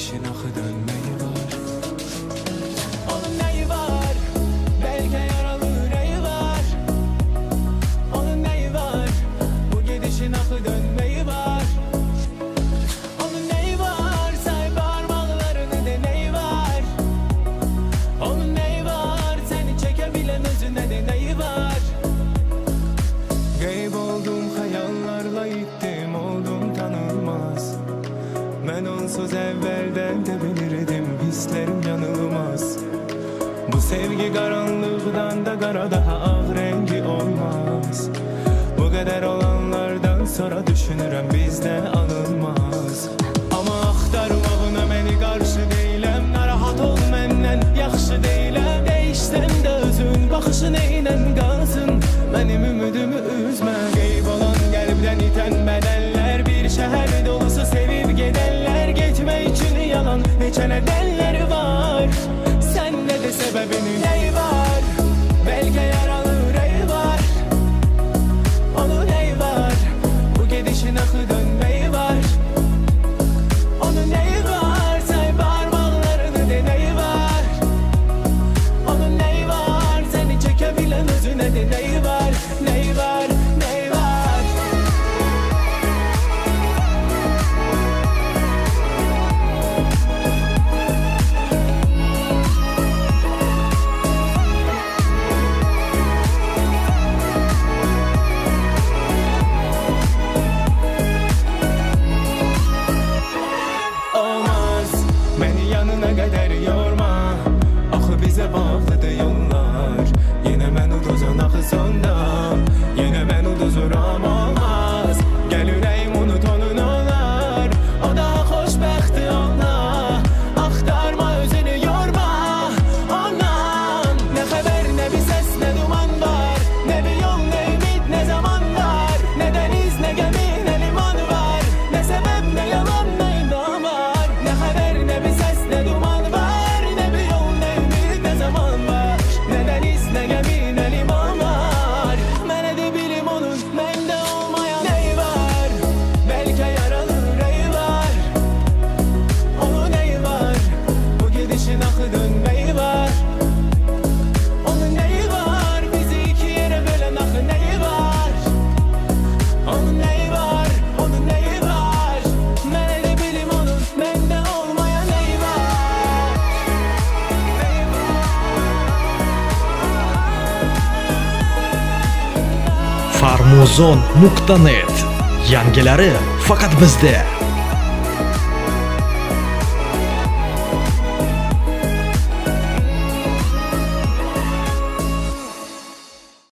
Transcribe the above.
gidişin axı dönməyi var. Onun neyi var? Belki yaralı yüreği var. Onun neyi var? Bu gidişin axı dönmeyi var. Onun neyi var? Say parmaklarını deneyi var. Onun neyi var? Seni çekebilen özüne de neyi var? Qeyb oldum xəyallarla ittim, oldum tanınmaz. Mən onsuz əvvəldən də bilirdim, hislərim yanılmaz. Bu sevgi qaranlıqdan da qara, daha ağ rengi olmaz. Bu qədər olanlardan sonra düşünürəm bizdə alınmaz. Amma axtarmağına məni qarşı deyiləm, narahat ol məndən yaxşı deyiləm. Değişsən də özün baxışın eynən qalsın, mənim ümidimi üzmə. Qeyb olan qəlbdən itən bədəllər, bir şəhər dolusu sevib gedənlər, getmək üçün yalan neçə nədənləri var. Sən nə də səbəbini neyi var? Belki yaralı yüreği var. Onun neyi var? Bu gidişin axı dönməyi var. Onun neyi var? Say parmaklarını deneyi var. Onun neyi var? Seni çekebilen özüne de neyi var? Neyi var? Neyi var? Olmaz, beni yanına kadar yorma. Axı bizə bağlıdır yollar. Yenə mən uduzan axı sonda, yenə mən uduzuram olmaz. Gəl ürəyim unut onun olar, o daha xoşbəxti ona. Axtarma özünü yorma ondan. Nə xəbər, nə bir səs, nə duman var. Nə bir yol, nə ümid, nə zaman var. Nə dəniz, nə gəmi, nə liman var. Nə səbəb, nə yalan, nə idam var. Nə xəbər, nə bir səs, nə duman var. Nə bir yol, nə ümid, nə zaman var. Nə dəniz, nə gəmi, nə liman var. Mən də bilim onun məndə olmayan neyi var? Belki yaralı yüreği var. Onun neyi var? Bu gidişin axı dönməyi var. Onun neyi var? Bizi iki yere bölen axı neyi var? Onun neyi var? Onun neyi var? Mən də bilim onun məndə olmayan neyi var? Neyi var? Farmuzon.net. Yangilari faqat bizda.